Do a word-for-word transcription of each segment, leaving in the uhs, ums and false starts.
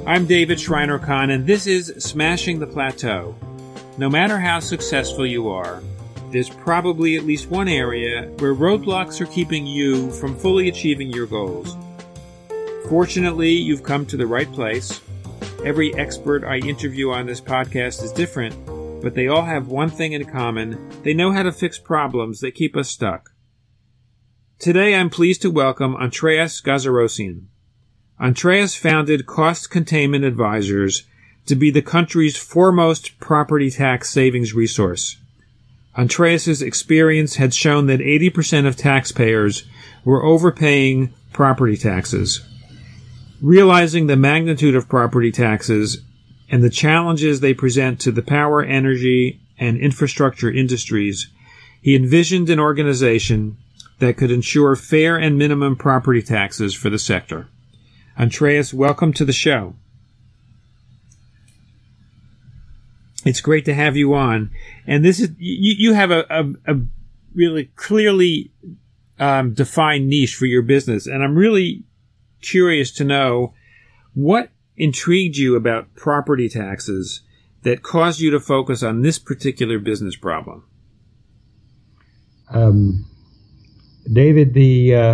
I'm David Schreiner-Kahn, and this is Smashing the Plateau. No matter how successful you are, there's probably at least one area where roadblocks are keeping you from fully achieving your goals. Fortunately, you've come to the right place. Every expert I interview on this podcast is different, but they all have one thing in common. They know how to fix problems that keep us stuck. Today, I'm pleased to welcome Andreas Gazarosian. Andreas founded Cost Containment Advisors to be the country's foremost property tax savings resource. Andreas's experience had shown that eighty percent of taxpayers were overpaying property taxes. Realizing the magnitude of property taxes and the challenges they present to the power, energy, and infrastructure industries, he envisioned an organization that could ensure fair and minimum property taxes for the sector. Andreas, welcome to the show. It's great to have you on. And this is you, you have a, a, a really clearly um, defined niche for your business. And I'm really curious to know what intrigued you about property taxes that caused you to focus on this particular business problem. Um, David, the uh,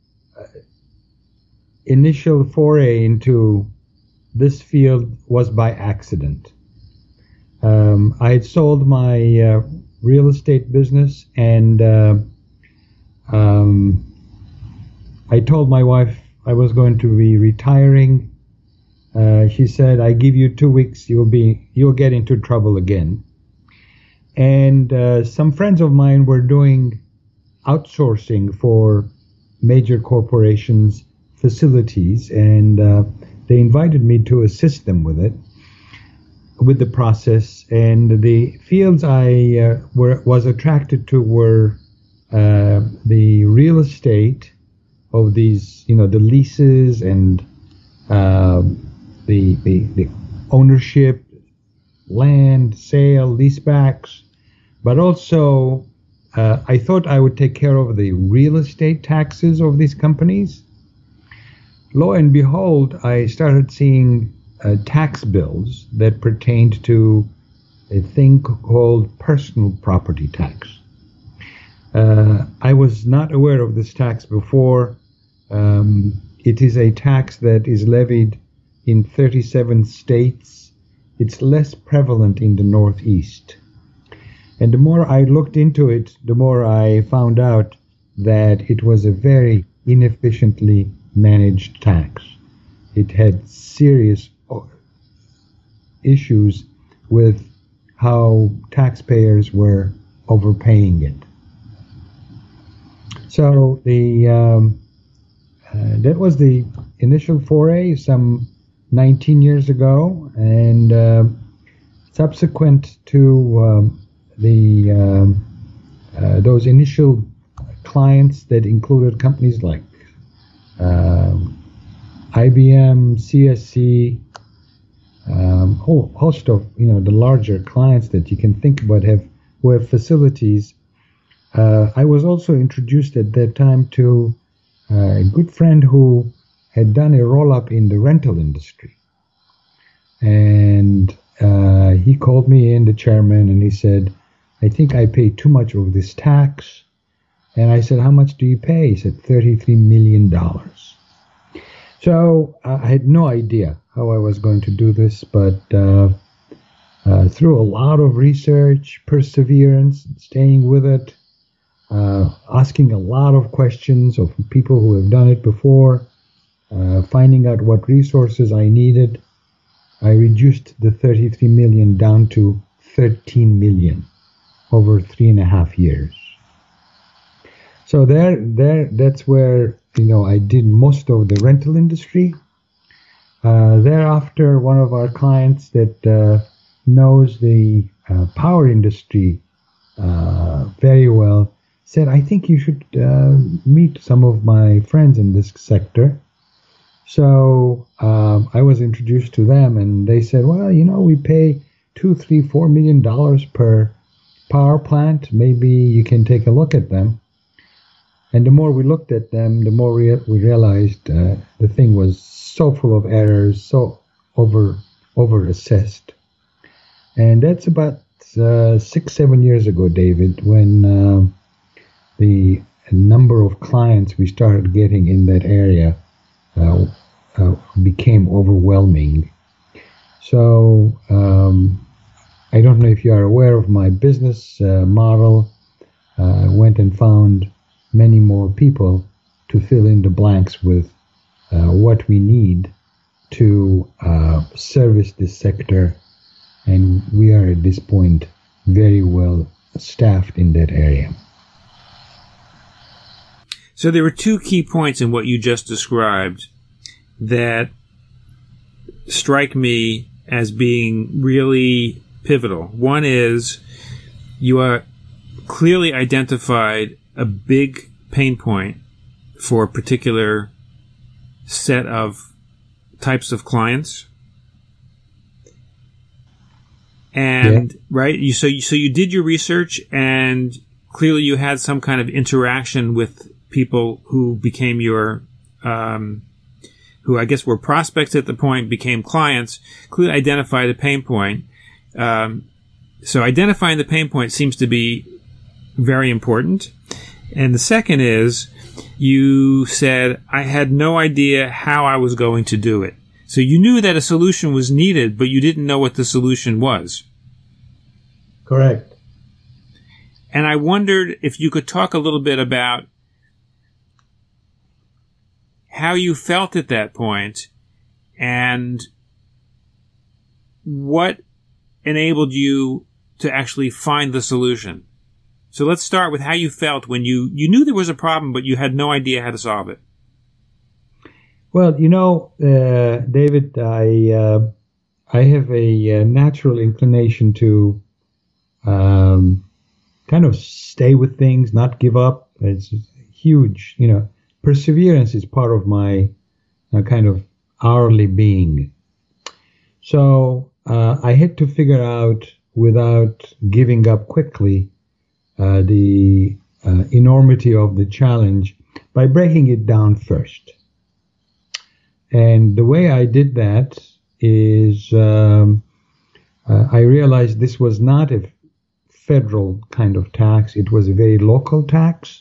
initial foray into this field was by accident. Um, I had sold my uh, real estate business, and uh, um, I told my wife I was going to be retiring. Uh, she said, "I give you two weeks, you'll be you'll get into trouble again." And uh, some friends of mine were doing outsourcing for major corporations' facilities, and uh, they invited me to assist them with it, with the process. And the fields I uh, were was attracted to were uh, the real estate of these, you know, the leases and uh, the, the the ownership, land, sale, leasebacks, but also uh, I thought I would take care of the real estate taxes of these companies. Lo and behold, I started seeing uh, tax bills that pertained to a thing called personal property tax. Uh, I was not aware of this tax before. Um, it is a tax that is levied in thirty-seven states. It's less prevalent in the Northeast. And the more I looked into it, the more I found out that it was a very inefficiently managed tax. It had serious issues with how taxpayers were overpaying it. So the um, uh, that was the initial foray some nineteen years ago, and uh, subsequent to um, the um, uh, those initial clients that included companies like uh, I B M, C S C, um, whole host of, you know, the larger clients that you can think about have who have facilities. Uh, I was also introduced at that time to uh, a good friend who had done a roll-up in the rental industry. And uh, he called me in, the chairman, and he said, "I think I pay too much of this tax." And I said, "How much do you pay?" He said, thirty-three million dollars. So uh, I had no idea how I was going to do this, but uh, uh, through a lot of research, perseverance, staying with it, uh, asking a lot of questions of people who have done it before, uh, finding out what resources I needed, I reduced the thirty-three million dollars down to thirteen million dollars over three and a half years. So there, there, that's where, you know, I did most of the rental industry. Uh, thereafter, one of our clients that uh, knows the uh, power industry uh, very well said, "I think you should uh, meet some of my friends in this sector." So um, I was introduced to them, and they said, "Well, you know, we pay two, three, four million dollars per power plant. Maybe you can take a look at them." And the more we looked at them, the more we, we realized uh, the thing was so full of errors, so over over assessed. And that's about uh, six, seven years ago, David, when uh, the number of clients we started getting in that area uh, uh, became overwhelming. So um, I don't know if you are aware of my business uh, model. I uh, went and found many more people to fill in the blanks with uh, what we need to uh, service this sector. And we are at this point very well staffed in that area. So there were two key points in what you just described that strike me as being really pivotal. One is you are clearly identified a big pain point for a particular set of types of clients. And yeah. right, you so you so you did your research, and clearly you had some kind of interaction with people who became your, um, who I guess were prospects at the point, became clients. Clearly identify the pain point. Um, so identifying the pain point seems to be very important. And the second is, you said, I had no idea how I was going to do it. So you knew that a solution was needed, but you didn't know what the solution was. Correct. And I wondered if you could talk a little bit about how you felt at that point and what enabled you to actually find the solution. So let's start with how you felt when you, you knew there was a problem, but you had no idea how to solve it. Well, you know, uh, David, I uh, I have a, uh natural inclination to um, kind of stay with things, not give up. It's huge, you know. Perseverance is part of my uh, kind of hourly being. So uh, I had to figure out, without giving up quickly, uh, the uh, enormity of the challenge by breaking it down first. And the way I did that is um, uh, I realized this was not a federal kind of tax. It was a very local tax.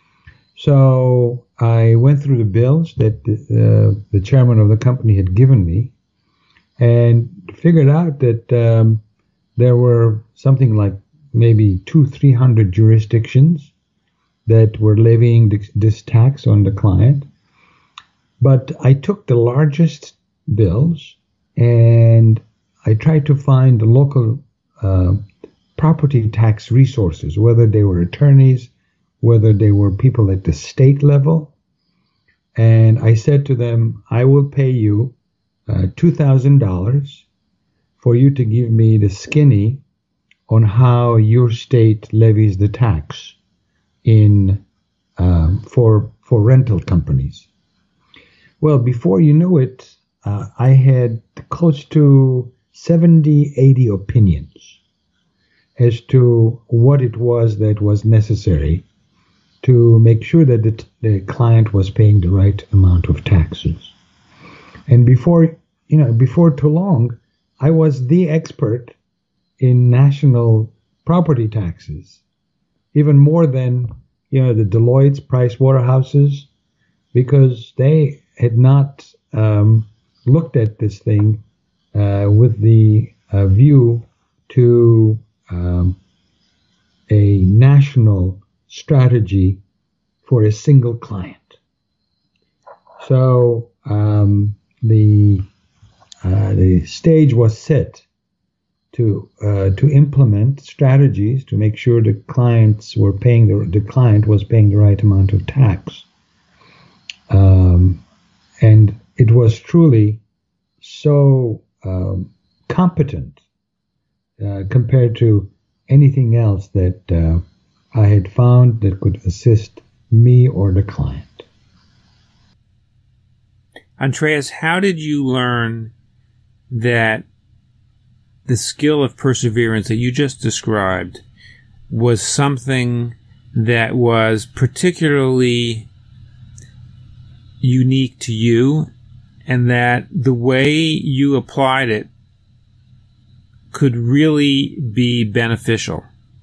So I went through the bills that the, uh, the chairman of the company had given me and figured out that um, there were something like maybe two, three hundred jurisdictions that were levying this, this tax on the client. But I took the largest bills and I tried to find the local uh, property tax resources, whether they were attorneys, whether they were people at the state level. And I said to them, I will pay you uh, two thousand dollars for you to give me the skinny on how your state levies the tax in um, for for rental companies. Well, before you know it, uh, I had close to seventy, eighty opinions as to what it was that was necessary to make sure that the, the client was paying the right amount of taxes. And before, you know, before too long, I was the expert in national property taxes, even more than, you know, the Deloitte's, Price Waterhouses, because they had not um, looked at this thing uh, with the uh, view to um, a national strategy for a single client. So um, the uh, the stage was set to uh, to implement strategies to make sure the clients were paying the the client was paying the right amount of tax. Um, and it was truly so um, competent uh, compared to anything else that uh, I had found that could assist me or the client. Andreas, how did you learn that the skill of perseverance that you just described was something that was particularly unique to you and that the way you applied it could really be beneficial?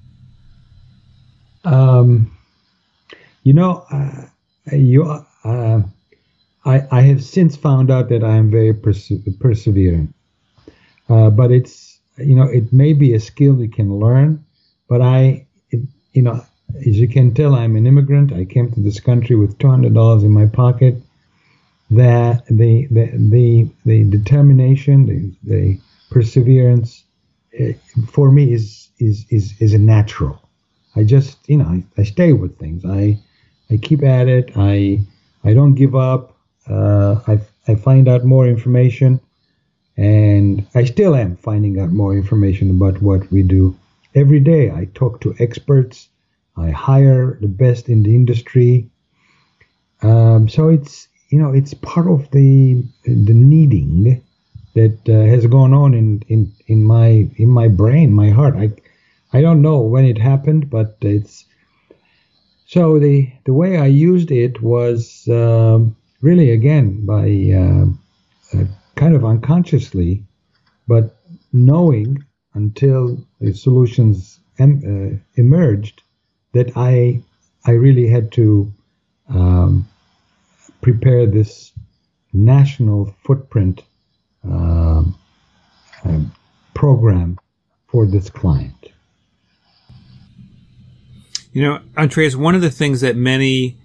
Um, you know, uh, you, uh, I, I have since found out that I am very perse- persevering. Uh, but it's, you know, it may be a skill you can learn, but I, it, you know, as you can tell, I'm an immigrant. I came to this country with two hundred dollars in my pocket. That the, the, the, the determination, the, the perseverance, uh, for me is, is, is, is a natural. I just, you know, I, I stay with things. I, I keep at it. I, I don't give up. Uh, I, I find out more information. And I still am finding out more information about what we do. Every day I talk to experts. I hire the best in the industry. Um, so it's, you know, it's part of the the kneading that uh, has gone on in, in, in my in my brain, my heart. I I don't know when it happened, but it's so the the way I used it was um, really again by uh, uh, kind of unconsciously, but knowing until the solutions em- uh, emerged that I I really had to um, prepare this national footprint uh, uh, program for this client. You know, Andreas, one of the things that many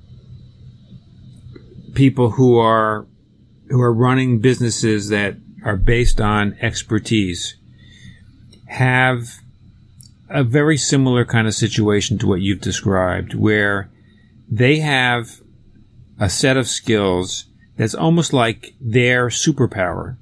people who are who are running businesses that are based on expertise have a very similar kind of situation to what you've described, where they have a set of skills that's almost like their superpower.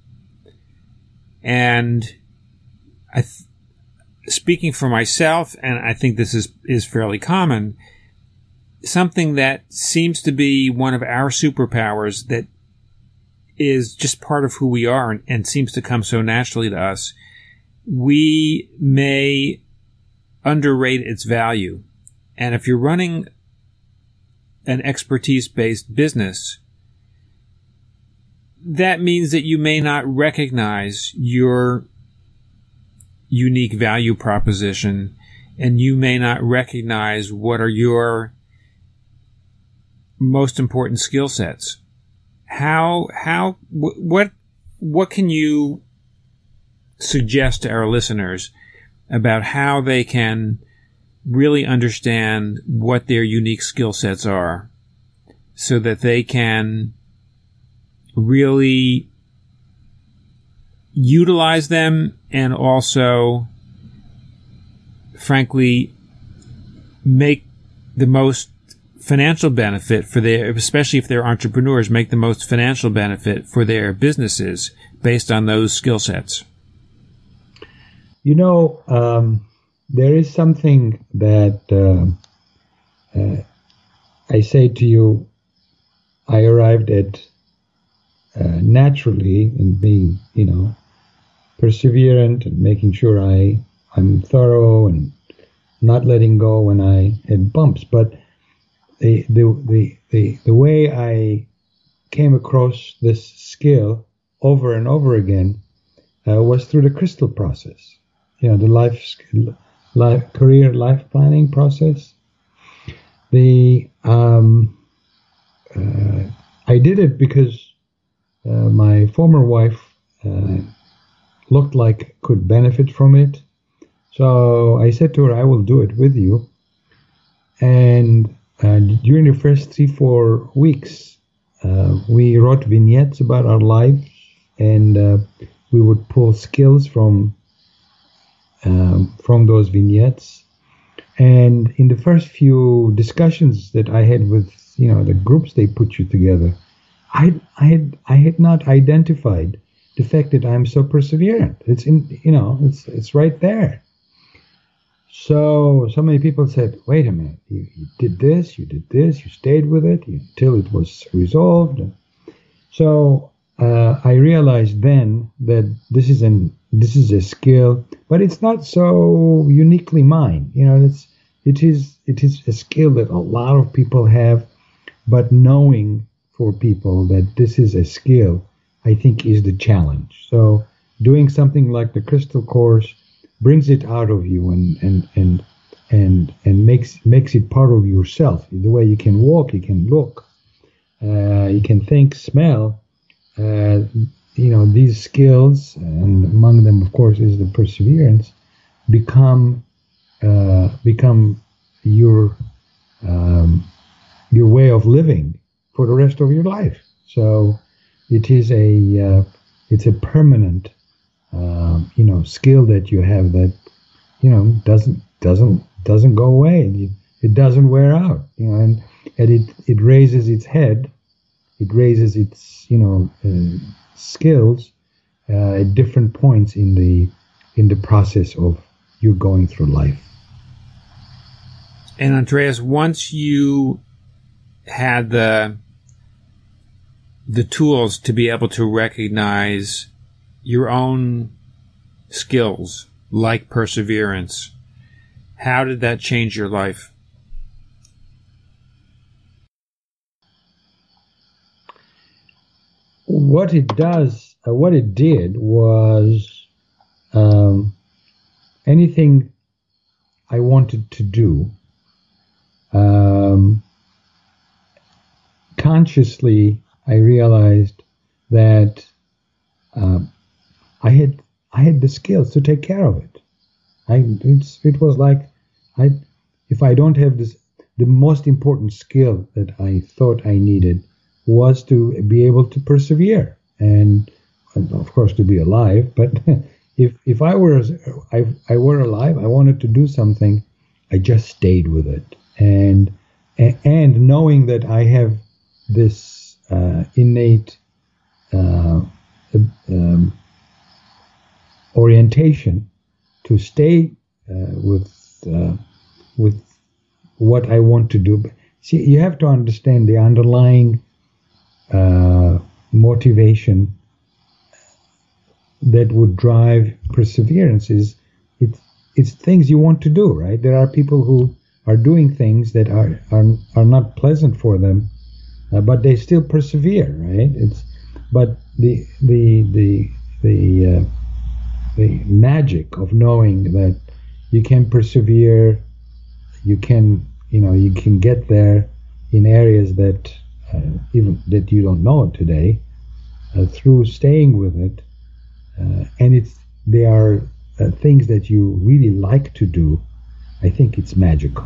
And I th- speaking for myself, and I think this is, is fairly common, something that seems to be one of our superpowers that is just part of who we are and, and seems to come so naturally to us, we may underrate its value. And if you're running an expertise-based business, that means that you may not recognize your unique value proposition, and you may not recognize what are your most important skill sets. How, how, what, what can you suggest to our listeners about how they can really understand what their unique skill sets are so that they can really utilize them and also, frankly, make the most financial benefit for their, especially if they're entrepreneurs, make the most financial benefit for their businesses based on those skill sets? You know, um, there is something that uh, uh, I say to you, I arrived at uh, naturally in being, you know, perseverant and making sure I, I'm thorough and not letting go when I had bumps. But the the the the, the way I came across this skill over and over again uh, was through the crystal process. You know, the life, life career life planning process. The um, uh, I did it because uh, my former wife uh, looked like could benefit from it. So I said to her, I will do it with you. And uh, during the first three, four weeks, uh, we wrote vignettes about our lives, and uh, we would pull skills from um, from those vignettes. And in the first few discussions that I had with, you know, the groups they put you together, I, I had I had not identified the fact that I'm so perseverant. It's in, you know, it's it's right there. So, so many people said, wait a minute, you, you did this, you did this, you stayed with it until it was resolved. So uh, I realized then that this is an this is a skill, but it's not so uniquely mine. You know, it's it is it is a skill that a lot of people have, but knowing for people that this is a skill I think, is the challenge. So doing something like the Crystal Course brings it out of you and and and and and makes makes it part of yourself. The way you can walk, you can look, uh, you can think, smell. Uh, you know, these skills, and among them, of course, is the perseverance, become uh, become your um, your way of living for the rest of your life. So it is a uh, it's a permanent uh, you know skill that you have that you know doesn't doesn't doesn't go away. It doesn't wear out. You know, and, and it it raises its head. It raises its you know uh, skills uh, at different points in the in the process of you going through life. And Andreas, once you had the the tools to be able to recognize your own skills, like perseverance, how did that change your life? What it does, uh, what it did was um, anything I wanted to do, um, consciously I realized that uh, I had I had the skills to take care of it. I it's, it was like I if I don't have this, the most important skill that I thought I needed was to be able to persevere and, and of course to be alive. But if if I were I, I were alive, I wanted to do something, I just stayed with it. And and knowing that I have this uh, innate uh, um, orientation to stay uh, with uh, with what I want to do. See, you have to understand the underlying uh, motivation that would drive perseverance is it's it's things you want to do, right? There are people who are doing things that are are, are not pleasant for them, uh, but they still persevere, right? It's but the the the the uh, the magic of knowing that you can persevere, you can you know you can get there in areas that uh, even that you don't know today, uh, through staying with it, uh, and it's they are uh, things that you really like to do. I think it's magical.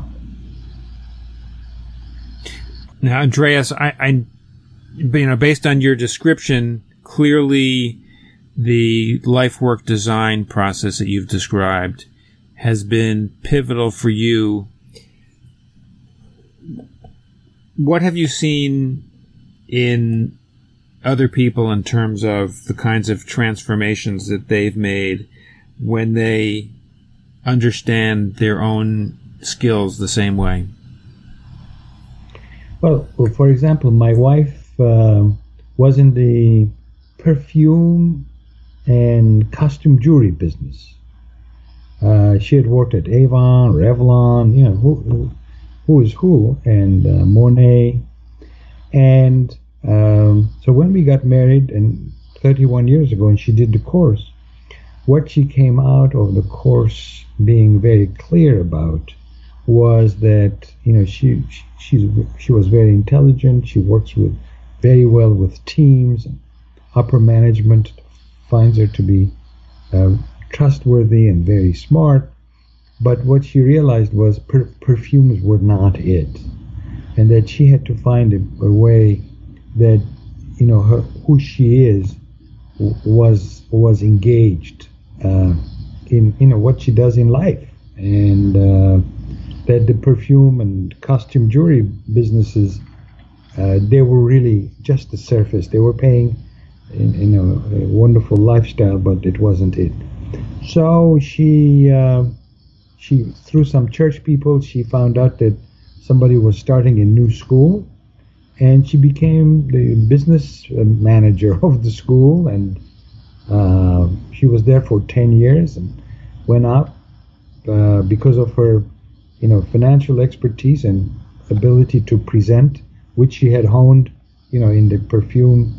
Now, Andreas, I, I, you know, based on your description, clearly the life work design process that you've described has been pivotal for you. What have you seen in other people in terms of the kinds of transformations that they've made when they understand their own skills the same way? Well, well for example, my wife uh, was in the perfume and costume jewelry business. Uh, she had worked at Avon, Revlon, you know, who, who, who is who, and uh, Monet. And um, so when we got married, and thirty-one years ago, and she did the course, what she came out of the course being very clear about was that, you know, she she's she was very intelligent. She works with very well with teams. Upper management finds her to be uh, trustworthy and very smart. But what she realized was per- perfumes were not it, and that she had to find a, a way that, you know, her, who she is was was engaged uh, in you know what she does in life, and uh, that the perfume and costume jewelry businesses, uh, they were really just the surface. They were paying, you know, a wonderful lifestyle, but it wasn't it. So she uh, she through some church people, she found out that somebody was starting a new school, and she became the business manager of the school, and uh, she was there for ten years and went up uh, because of her, you know, financial expertise and ability to present, which she had honed, you know, in the perfume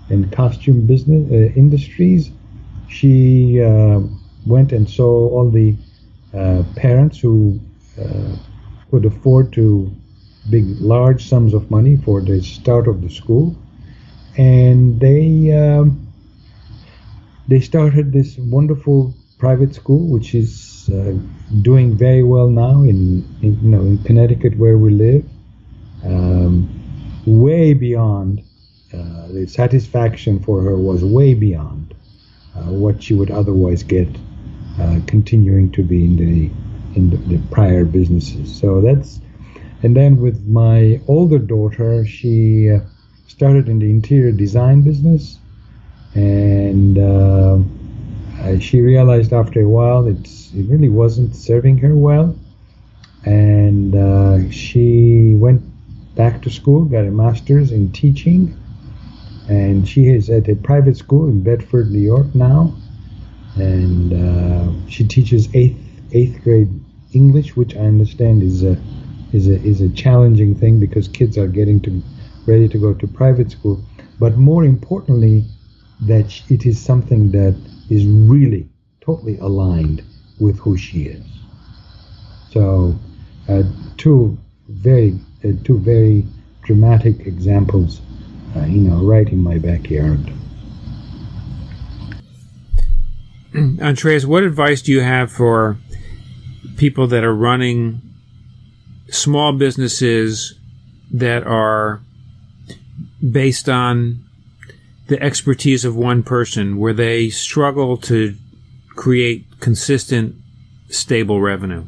in costume business uh, industries. She uh, went and saw all the uh, parents who uh, could afford to big large sums of money for the start of the school, and they um, they started this wonderful private school, which is uh, doing very well now in, in you know in Connecticut where we live, um, way beyond uh, the satisfaction for her was way beyond uh, what she would otherwise get uh, continuing to be in the in the, the prior businesses. So that's, and then with my older daughter, she uh, started in the interior design business, and uh, uh, she realized after a while it's, it really wasn't serving her well, and uh, she went back to school, got a master's in teaching, and she is at a private school in Bedford, New York now, and uh, she teaches eighth eighth grade English, which I understand is a is a is a challenging thing because kids are getting to ready to go to private school. But more importantly, that it is something that is really totally aligned with who she is. So, uh, two very uh, two very dramatic examples, uh, you know, right in my backyard. Andreas, what advice do you have for people that are running small businesses that are based on the expertise of one person, where they struggle to create consistent, stable revenue?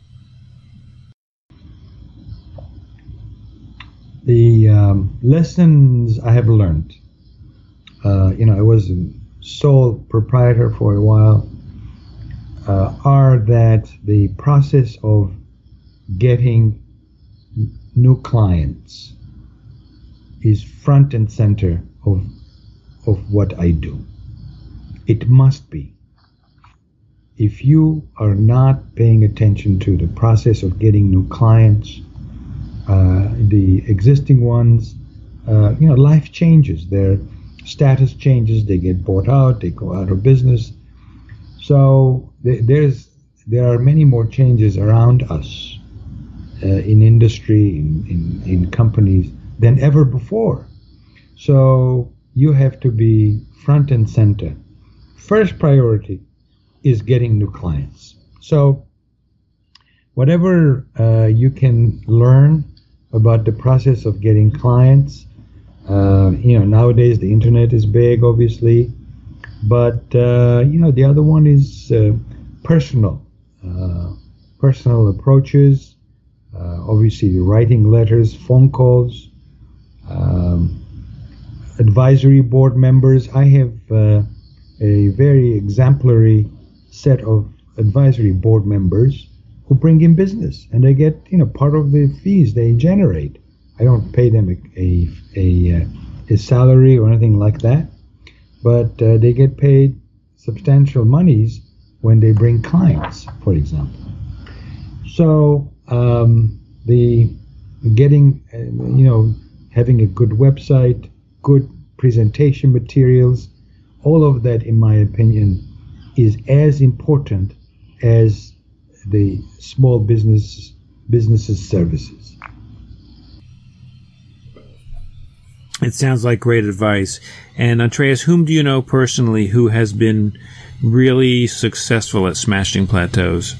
The um, lessons I have learned, uh, you know, I was a sole proprietor for a while, uh, are that the process of getting new clients is front and center of of what I do. It must be. If you are not paying attention to the process of getting new clients, uh, the existing ones, uh, you know, life changes. Their status changes. They get bought out. They go out of business. So th- there's there are many more changes around us uh, in industry, in, in in companies than ever before. So you have to be front and center. First priority is getting new clients. So whatever uh, you can learn about the process of getting clients, uh, you know, nowadays the internet is big, obviously, but uh, you know, the other one is uh, personal, uh, personal approaches, uh, obviously writing letters, phone calls, um, advisory board members. I have uh, a very exemplary set of advisory board members who bring in business, and they get, you know, part of the fees they generate. I don't pay them a a, a, a salary or anything like that, but uh, they get paid substantial monies when they bring clients, for example. So um, the getting, uh, you know, having a good website, good presentation materials, all of that, in my opinion, is as important as the small business businesses services. It sounds like great advice. And Andreas, whom do you know personally who has been really successful at smashing plateaus?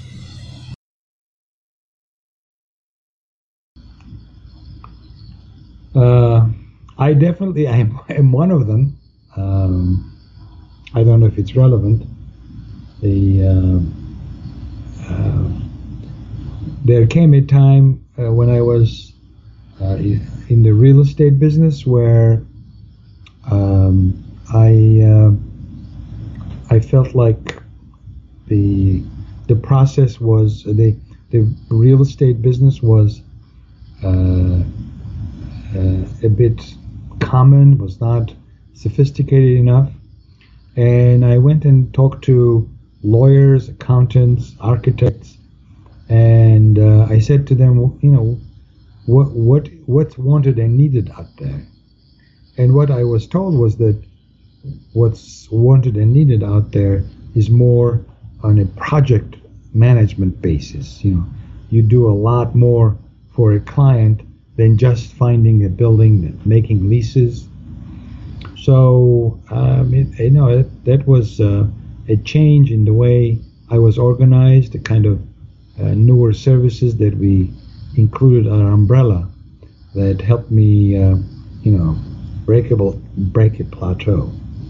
Uh, I definitely I am, I am one of them. Um, I don't know if it's relevant. The uh, uh, there came a time uh, when I was uh, in the real estate business where um, I uh, I felt like the the process was the the real estate business was uh, uh, a bit common, was not sophisticated enough, and I went and talked to lawyers, accountants, architects, and uh, I said to them, you know, what what what's wanted and needed out there. And what I was told was that what's wanted and needed out there is more on a project management basis. You know, you do a lot more for a client than just finding a building and making leases. So, um, it, you know, it, that was uh, a change in the way I was organized, the kind of uh, newer services that we included our umbrella that helped me, uh, you know, break a, break a plateau.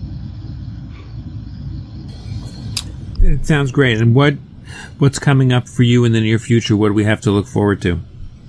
It sounds great. And what what's coming up for you in the near future? What do we have to look forward to?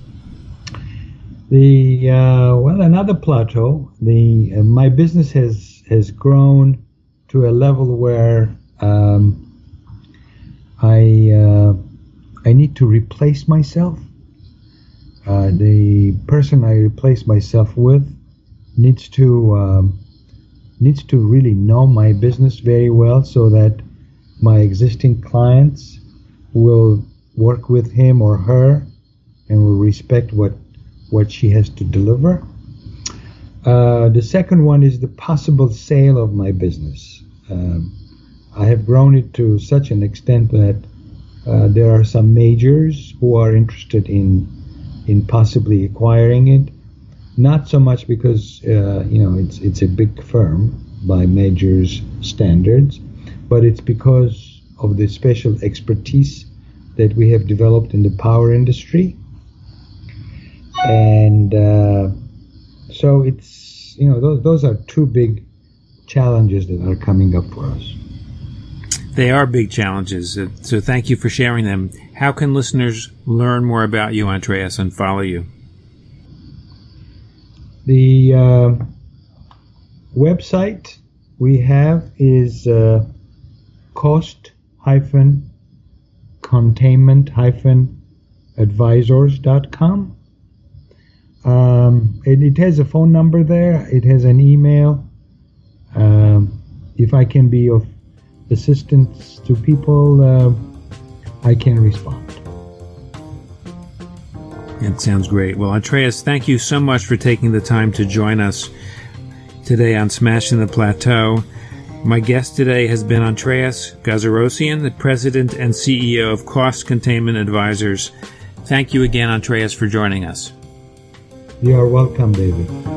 The uh, well, another plateau. The uh, my business has has grown to a level where um, I uh, I need to replace myself. Uh, the person I replace myself with needs to um, needs to really know my business very well, so that my existing clients will work with him or her and will respect what what she has to deliver. Uh, the second one is the possible sale of my business. Um, I have grown it to such an extent that uh, there are some majors who are interested in in possibly acquiring it. Not so much because uh, you know it's it's a big firm by majors' standards, but it's because of the special expertise that we have developed in the power industry. And uh, so it's, you know, those, those are two big challenges that are coming up for us. They are big challenges, so thank you for sharing them. How can listeners learn more about you, Andreas, and follow you? The uh, website we have is uh, cost containment advisors dot com. Um, it, it has a phone number there. It has an email. Um, if I can be of assistance to people, uh, I can respond. It sounds great. Well, Andreas, thank you so much for taking the time to join us today on Smashing the Plateau. My guest today has been Andreas Gazarosian, the President and C E O of Cost Containment Advisors. Thank you again, Andreas, for joining us. You are welcome, David.